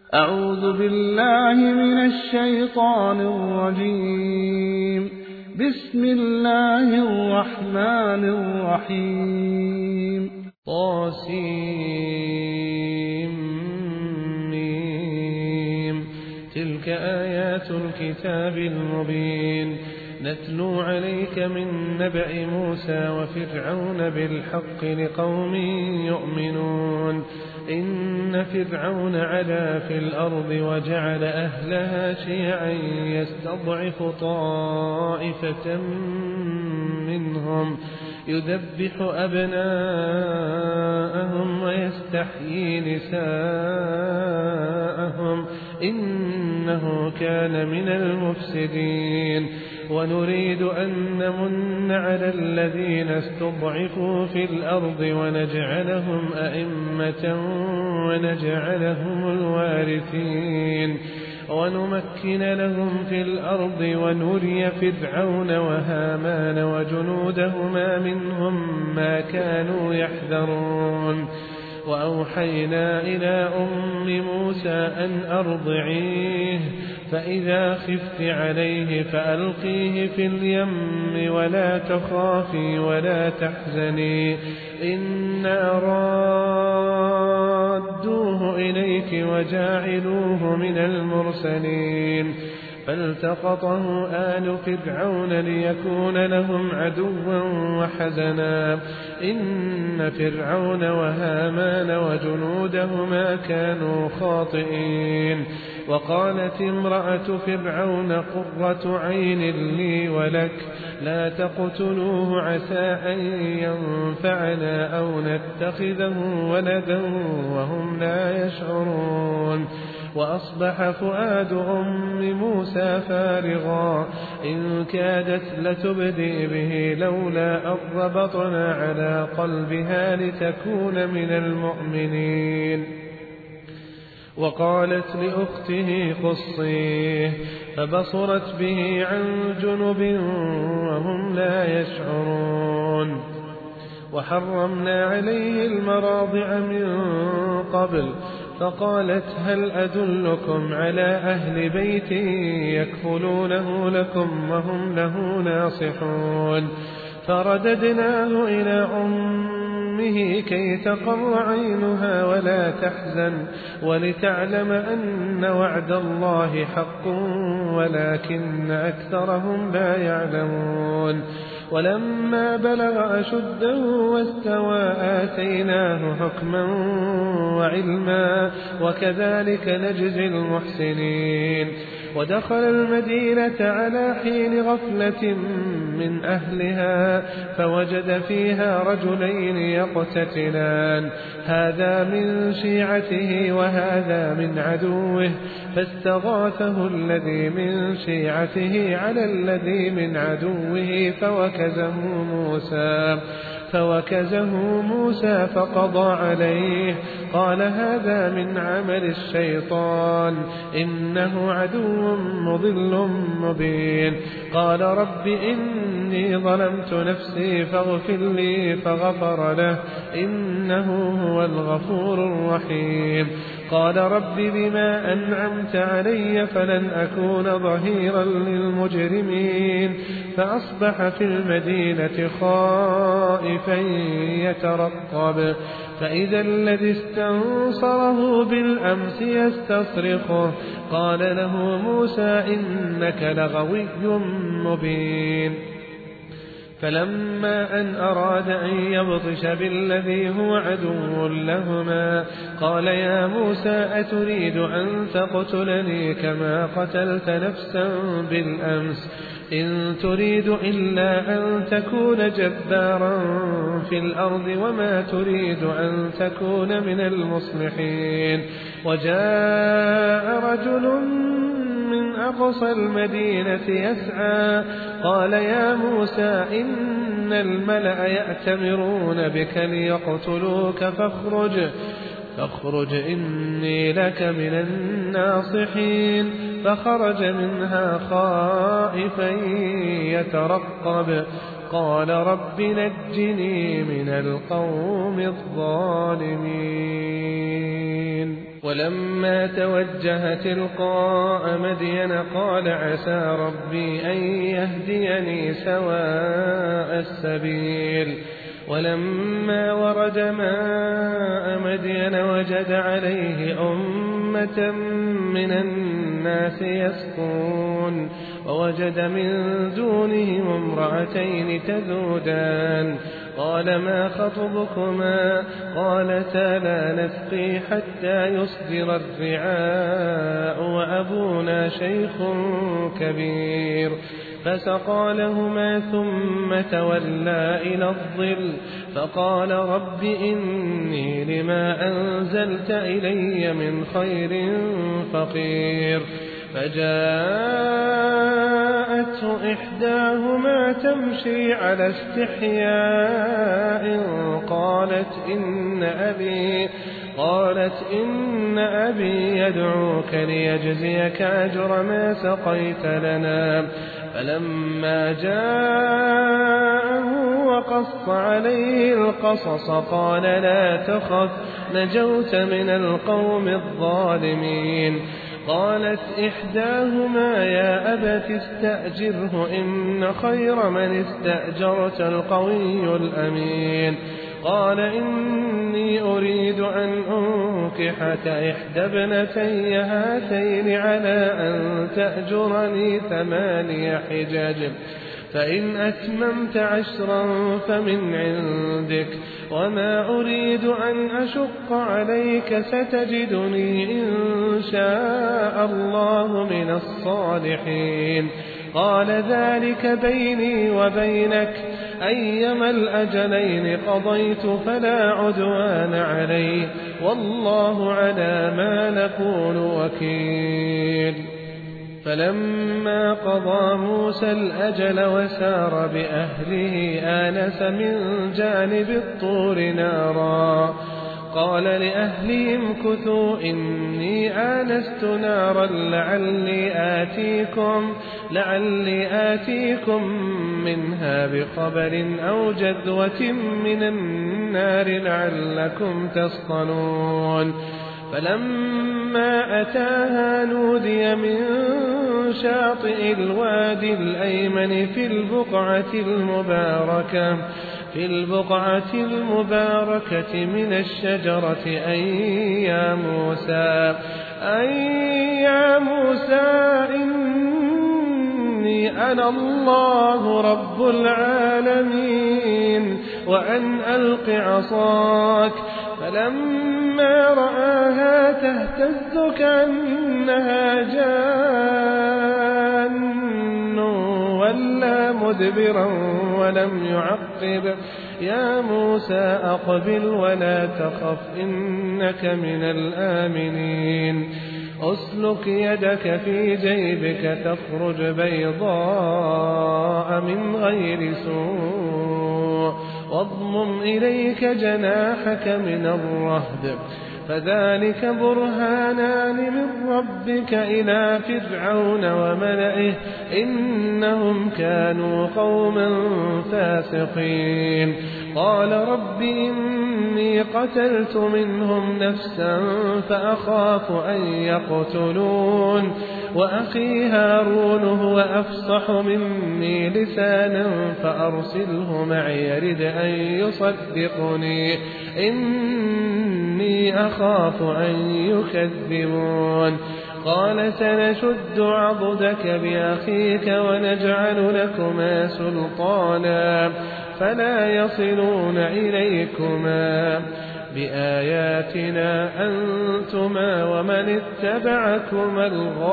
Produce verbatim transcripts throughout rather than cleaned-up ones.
أعوذ بالله من الشيطان الرجيم. بسم الله الرحمن الرحيم. طاسيم. تلك آيات الكتاب المبين نتلو عليك من نبأ موسى وفرعون بالحق لقوم يؤمنون. إن فرعون علا في الأرض وجعل أهلها شيعا يستضعف طائفة منهم يذبح أبناءهم ويستحيي نساءهم إنه كان من المفسدين. ونريد أن نمن على الذين استضعفوا في الأرض ونجعلهم أئمة ونجعلهم الوارثين ونمكن لهم في الأرض ونري فرعون وهامان وجنودهما منهم ما كانوا يحذرون. وأوحينا إلى أم موسى أن أرضعيه فإذا خفت عليه فألقيه في اليم ولا تخافي ولا تحزني إنا رادوه إليك وجاعلوه من المرسلين. فالتقطه آل فرعون ليكون لهم عدوا وحزنا إن فرعون وهامان وجنودهما كانوا خاطئين. وقالت امرأة فرعون قرة عين لي ولك لا تقتلوه عسى أن ينفعنا أو نتخذه ولدا وهم لا يشعرون. وأصبح فؤاد أم موسى فارغا إن كادت لتبدي به لولا أن ربطنا على قلبها لتكون من المؤمنين. وقالت لأخته قصيه فبصرت به عن جنب وهم لا يشعرون. وحرمنا عليه المراضع من قبل فقالت هل أدلكم على أهل بيت يكفلونه لكم وهم له ناصحون. فرددناه إلى أمه كي تقر عينها ولا تحزن ولتعلم أن وعد الله حق ولكن أكثرهم لا يعلمون. ولما بلغ أشده واستوى آتيناه حكما وعلما وكذلك نجزي المحسنين. ودخل المدينة على حين غفلة من أهلها فوجد فيها رجلين يقتتلان هذا من شيعته وهذا من عدوه فاستغاثه الذي من شيعته على الذي من عدوه فوكزه موسى فوكزه موسى فقضى عليه قال هذا من عمل الشيطان إنه عدو مضل مبين. قال رب إني ظلمت نفسي فاغفر لي فغفر له إنه هو الغفور الرحيم. قال رب بما أنعمت علي فلن أكون ظهيرا للمجرمين. فأصبح في المدينة خائفا يترقب فإذا الذي استنصره بالأمس يستصرخه قال له موسى إنك لغوي مبين. فلما أن أراد أن يبطش بالذي هو عدو لهما قال يا موسى أتريد أن تقتلني كما قتلت نفسا بالأمس إن تريد إلا أن تكون جبارا في الأرض وما تريد أن تكون من المصلحين. وجاء رجل من أقصى المدينة يسعى قال يا موسى إن الملأ يأتمرون بك ليقتلوك فاخرج فاخرج إني لك من الناصحين. فخرج منها خائفا يترقب قال رب نجني من القوم الظالمين. ولما توجه تلقاء مدين قال عسى ربي أن يهديني سواء السبيل ولما ورد ماء مدين وجد عليه أمة من الناس يسقون ووجد من دونهم امرأتين تذودان قال ما خطبكما قالتا لا نسقي حتى يصدر الرعاء وأبونا شيخ كبير فسقى لهما ثم تولى إلى الظل فقال رب إني لما أنزلت إلي من خير فقير فجاءته إحداهما تمشي على استحياء قالت إن أبي قالت إن أبي يدعوك ليجزيك أجر ما سقيت لنا فلما جاءه وقص عليه القصص قال لا تخف نجوت من القوم الظالمين قالت إحداهما يا أبت استأجره إن خير من استأجرت القوي الأمين قال إني أريد أن أنكحك إحدى ابنتي هاتين على أن تأجرني ثماني حجج فإن أتممت عشرا فمن عندك وما أريد أن أشق عليك ستجدني إن شاء الله من الصالحين قال ذلك بيني وبينك أيما الأجلين قضيت فلا عدوان علي والله على ما نقول وكيل فلما قضى موسى الأجل وسار بأهله آنس من جانب الطور نارا قال لأهلهم كثوا إني آنست نارا لعلي آتيكم, لعلي آتيكم منها بخبر أو جذوة من النار لعلكم تصطلون فلما أتاها نودي من شاطئ الوادي الأيمن في البقعة المباركة في البقعة المباركة من الشجرة أي يا موسى أي يا موسى إني أنا الله رب العالمين وأن ألق عصاك فلما رآها تهتز كأنها جان ولا مدبرا ولم يعقب يا موسى أقبل ولا تخف إنك من الآمنين أسلك يدك في جيبك تخرج بيضاء من غير سوء واضمم إليك جناحك من الرهب فذلك برهانان من ربك إلى فرعون وملئه إنهم كانوا قوما فاسقين قال رب إني قتلت منهم نفسا فأخاف أن يقتلون وأخي هارون هو أفصح مني لسانا فأرسله معي يرد أن يصدقني إني أخاف أن يكذبون قال سنشد عضدك بأخيك ونجعل لكما سلطانا فلا يصلون إليكما بآياتنا أنتما ومن اتبعكما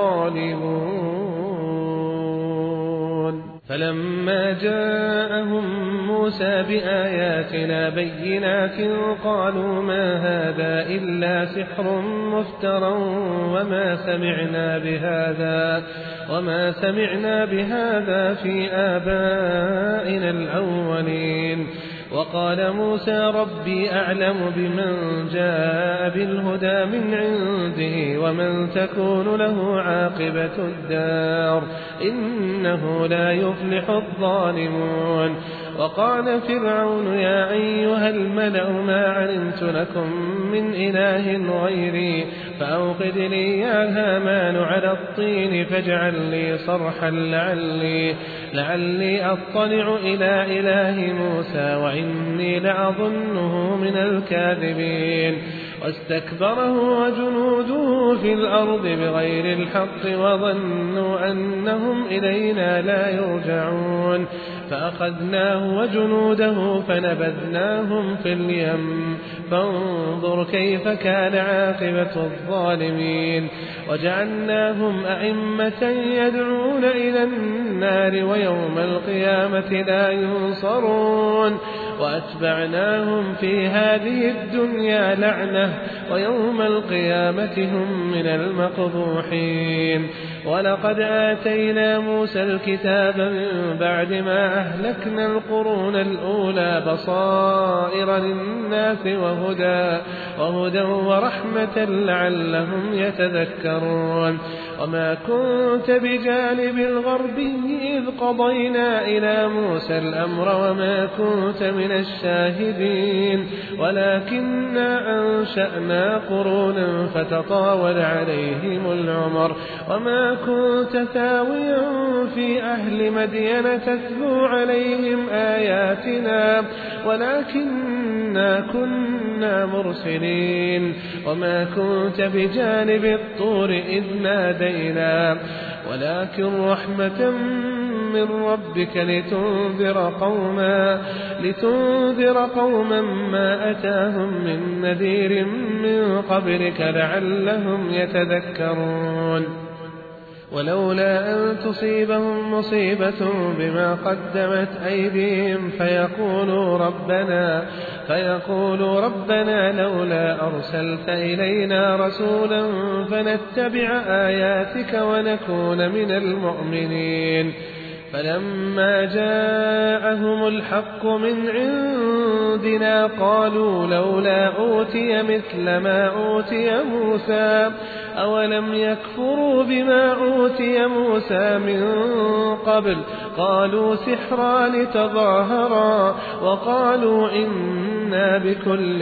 الغالبون فلما جاءهم موسى بآياتنا بينات قالوا ما هذا إلا سحر مفترى وما سمعنا بهذا وما سمعنا بهذا في آبائنا الأولين وقال موسى ربي أعلم بمن جاء بالهدى من عنده ومن تكون له عاقبة الدار إنه لا يفلح الظالمون وقال فرعون يا أيها الملأ ما علمت لكم من إله غيري فأوقد لي يا هامان على الطين فاجعل لي صرحا لعلي, لعلي أطلع إلى إله موسى وإني لأظنه من الكاذبين. واستكبره وجنوده في الأرض بغير الحق وظنوا أنهم إلينا لا يرجعون فأخذناه وجنوده فنبذناهم في اليم فانظر كيف كان عاقبة الظالمين. وجعلناهم أئمة يدعون إلى النار ويوم القيامة لا ينصرون وأتبعناهم في هذه الدنيا لعنة ويوم القيامة هم من المقبوحين. ولقد آتينا موسى الكتاب من بعد ما أهلكنا القرون الأولى بصائر للناس وهدى, وهدى ورحمة لعلهم يتذكرون. وما كنت بجانب الغربي إذ قضينا إلى موسى الأمر وما كنت من الشاهدين ولكننا أنشأنا قرونا فتطاول عليهم العمر وما كنت ثاويا في أهل مدين تتلو عليهم آياتنا ولكننا كنا مرسلين. وما كنت بجانب الطور إذ نادينا ولكن رحمة من ربك لتنذر قوما, لتنذر قوما ما أتاهم من نذير من قبلك لعلهم يتذكرون. ولولا أن تصيبهم مصيبة بما قدمت أيديهم فيقولوا ربنا, فيقولوا ربنا لولا أرسلت إلينا رسولا فنتبع آياتك ونكون من المؤمنين. فلما جاءهم الحق من عندنا قالوا لولا أوتي مثل ما أوتي موسى أولم يكفروا بما أوتي موسى من قبل قالوا سحران تظاهرا وقالوا إنا بكل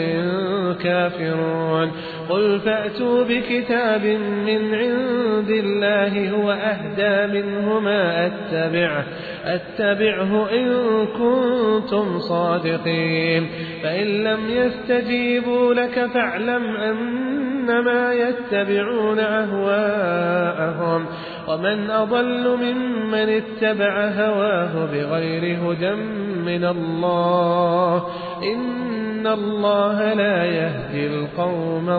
كافرون. قل فأتوا بكتاب من عند الله هو أهدى منهما أتبعه, أتبعه إن كنتم صادقين. فإن لم يستجيبوا لك فاعلم أنما يتبعون أهواءهم ومن أضل ممن اتبع هواه بغير هدى من الله إن الله لا يهدي القوم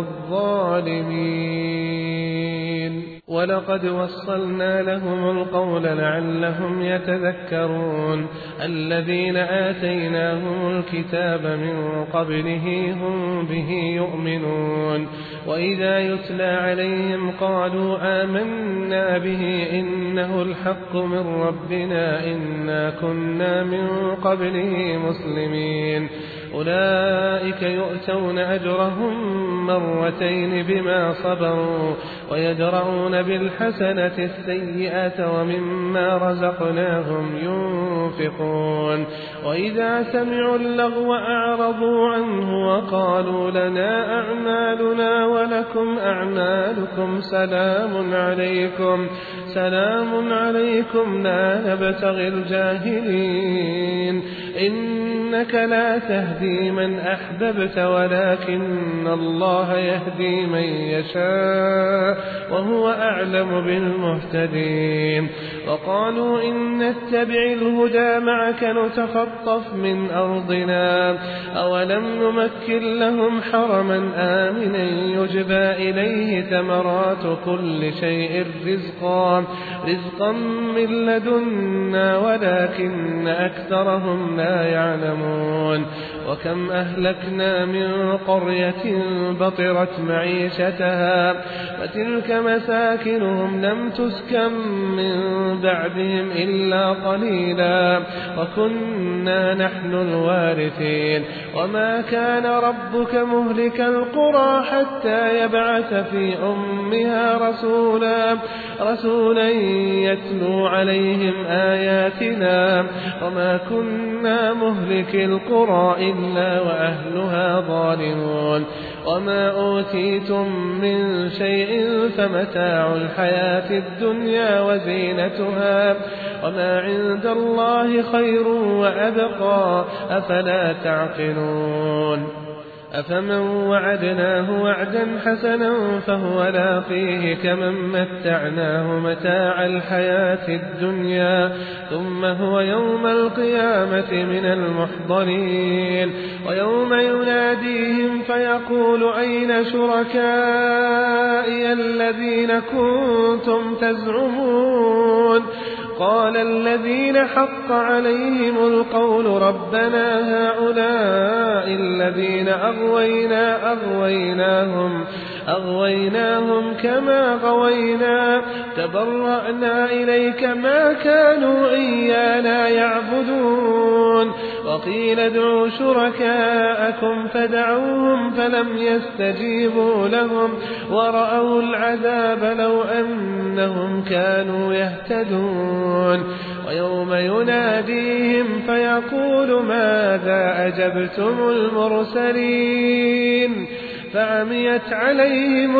الظالمين. ولقد وصلنا لهم القول لعلهم يتذكرون. الذين آتيناهم الكتاب من قبله هم به يؤمنون وإذا يتلى عليهم قالوا آمنا به إنه الحق من ربنا إنا كنا من قبله مسلمين. أولئك يؤتون أجرهم مرتين بما صبروا ويدرؤون بالحسنة السيئة ومما رزقناهم ينفقون. وإذا سمعوا اللغو أعرضوا عنه وقالوا لنا أعمالنا ولكم أعمالكم سلام عليكم, سلام عليكم لا نبتغي الجاهلين. إنك لا تهدي من أحببت ولكن الله يهدي من يشاء وهو أعلم بالمهتدين. وقالوا إن نتبع الهدى معك نتخطف من أرضنا أولم نمكن لهم حرما آمنا يجبى إليه ثمرات كل شيء رزقا, رزقا من لدنا ولكن أكثرهم لا يعلمون. يعلمون وكم أهلكنا من قرية بطرت معيشتها فتلك مساكنهم لم تسكن من بعدهم إلا قليلا وكنا نحن الوارثين وما كان ربك مهلك القرى حتى يبعث في أمها رسولا رسولا يتلو عليهم آياتنا وما كنا مهلك القرى إلا وأهلها ظالمون وما أوتيتم من شيء فمتاع الحياة الدنيا وزينتها وما عند الله خير وأبقى أفلا تعقلون أفمن وعدناه وعدا حسنا فهو لاقيه كمن متعناه متاع الحياة الدنيا ثم هو يوم القيامة من المحضرين ويوم يناديهم فيقول أين شركائي الذين كنتم تزعمون قال الذين حق عليهم القول ربنا هؤلاء الذين أغوينا أغويناهم أغويناهم كما غوينا تبرأنا إليك ما كانوا إيانا يعبدون وقيل ادعوا شركاءكم فدعوهم فلم يستجيبوا لهم ورأوا العذاب لو أنهم كانوا يهتدون ويوم يناديهم فيقول ماذا أجبتم المرسلين فعميت عليهم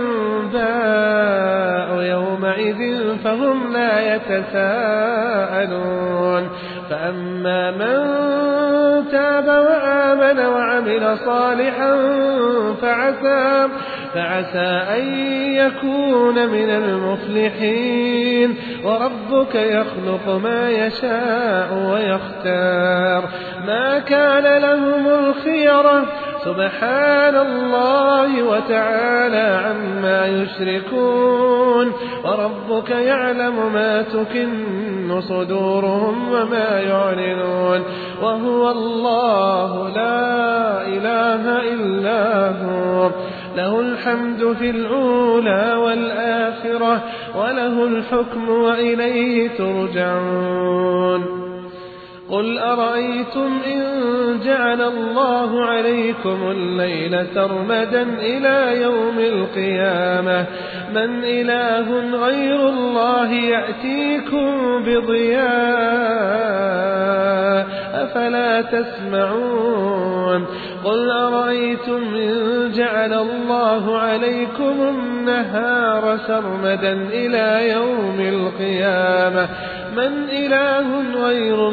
الأنباء يومئذ فهم لا يتساءلون فأما من تاب وآمن وعمل صالحا فعسى, فعسى أن يكون من المفلحين وربك يخلق ما يشاء ويختار ما كان لهم الخيرة سبحان الله وتعالى عما يشركون وربك يعلم ما تكن صدورهم وما يعلنون وهو الله لا إله إلا هو له الحمد في الأولى والآخرة وله الحكم وإليه ترجعون قل أرأيتم إن جعل الله عليكم الليل سرمدا إلى يوم القيامة من إله غير الله يأتيكم بضياء أفلا تسمعون قل أرأيتم إن جعل الله عليكم النهار سرمدا إلى يوم القيامة من إله غير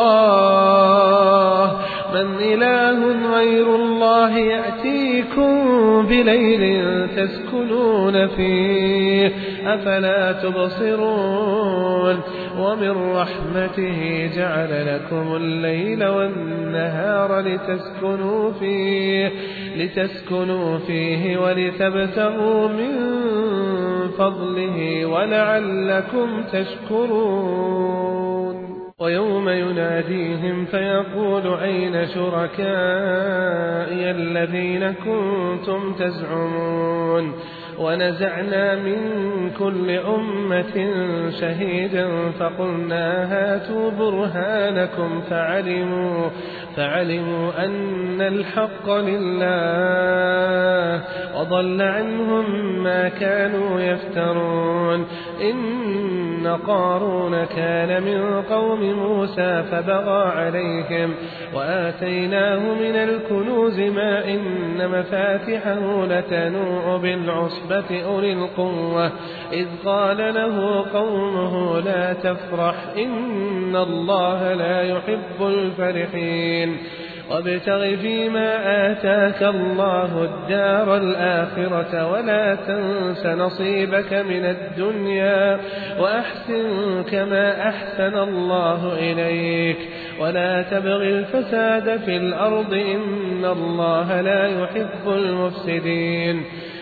الله من إله غير الله يأتيكم بليل تسكنون فيه أفلا تبصرون ومن رحمته جعل لكم الليل والنهار لتسكنوا فيه لتسكنوا فيه ولتبتغوا من فضله ولعلكم تشكرون ويوم يناديهم فيقول أين شركائي الذين كنتم تزعمون ونزعنا من كل أمة شهيدا فقلنا هاتوا برهانكم فعلموا, فعلموا أن الحق لله وضل عنهم ما كانوا يفترون إن قارون كان من قوم موسى فبغى عليهم وآتيناه من الكنوز ما إن مفاتحه لتنوء بالعصبة أولي القوة إذ قال له قومه لا تفرح إن الله لا يحب الفرحين وابتغ فيما آتاك الله الدار الآخرة ولا تنس نصيبك من الدنيا وأحسن كما أحسن الله إليك ولا تبغ الفساد في الأرض إن الله لا يحب المفسدين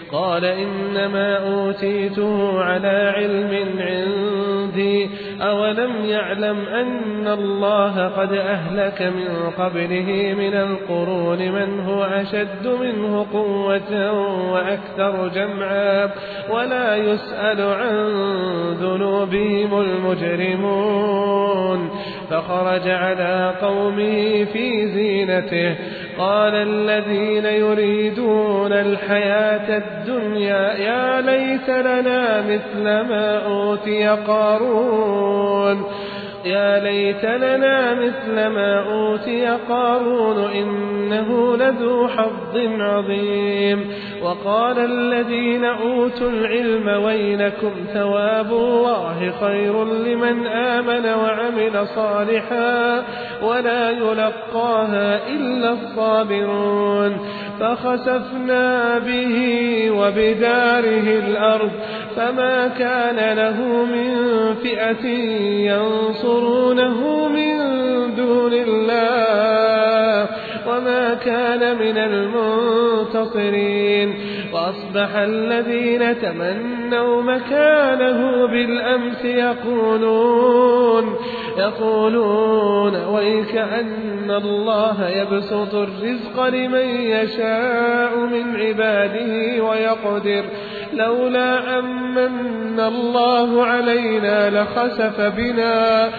قال إنما أوتيته على علم عندي أولم يعلم أن الله قد أهلك من قبله من القرون من هو أشد منه قوة وأكثر جمعا ولا يسأل عن ذنوبهم المجرمون فخرج على قومه في زينته قال الذين يريدون الحياة الدنيا يا ليت لنا مثل ما أوتي قارون يا ليت لنا مثل ما أوتي قارون إنه لذو حظ عظيم وقال الذين أوتوا العلم ويلكم ثواب الله خير لمن آمن وعمل صالحا ولا يلقاها إلا الصابرون فخسفنا به وبداره الأرض فما كان له من فئة ينصرونه من دون الله وما كان من المنتصرين وأصبح الذين تمنوا مكانه بالأمس يقولون يقولون ويكأن الله يبسط الرزق لمن يشاء من عباده ويقدر لولا أمن الله علينا لخسف بنا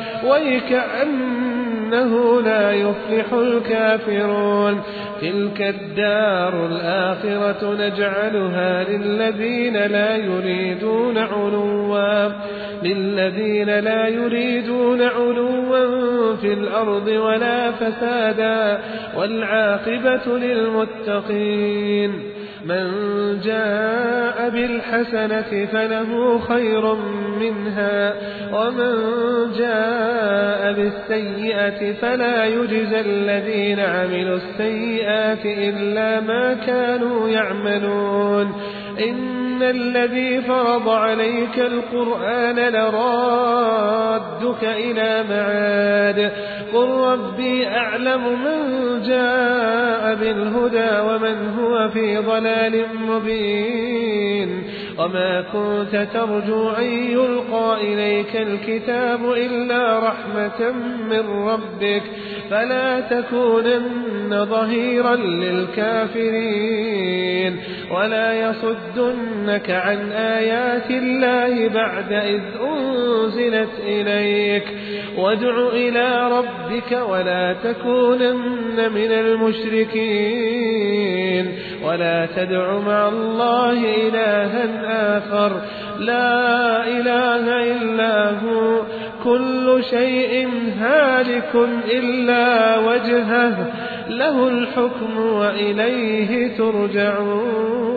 ويكأنه لا يفلح الكافرون تلك الدار الآخرة نجعلها للذين لا يريدون علوا للذين لا يريدون علوا في الأرض ولا فسادا والعاقبة للمتقين من جاء بالحسنة فله خير منها ومن جاء بالسيئة فلا يجزى الذين عملوا السيئات إلا ما كانوا يعملون إن الذي فرض عليك القرآن لرادك إلى معاد قل ربي أعلم من جاء بالهدى ومن هو في ضلال مبين وما كنت ترجو أن يلقى إليك الكتاب إلا رحمة من ربك فلا تكونن ظهيرا للكافرين ولا يصدنك عن آيات الله بعد إذ أنزلت إليك وادع إلى ربك ولا تكونن من المشركين ولا تدع مع الله إلها آخر لا إله إلا هو كل شيء هالك إلا وجهه له الحكم وإليه ترجعون.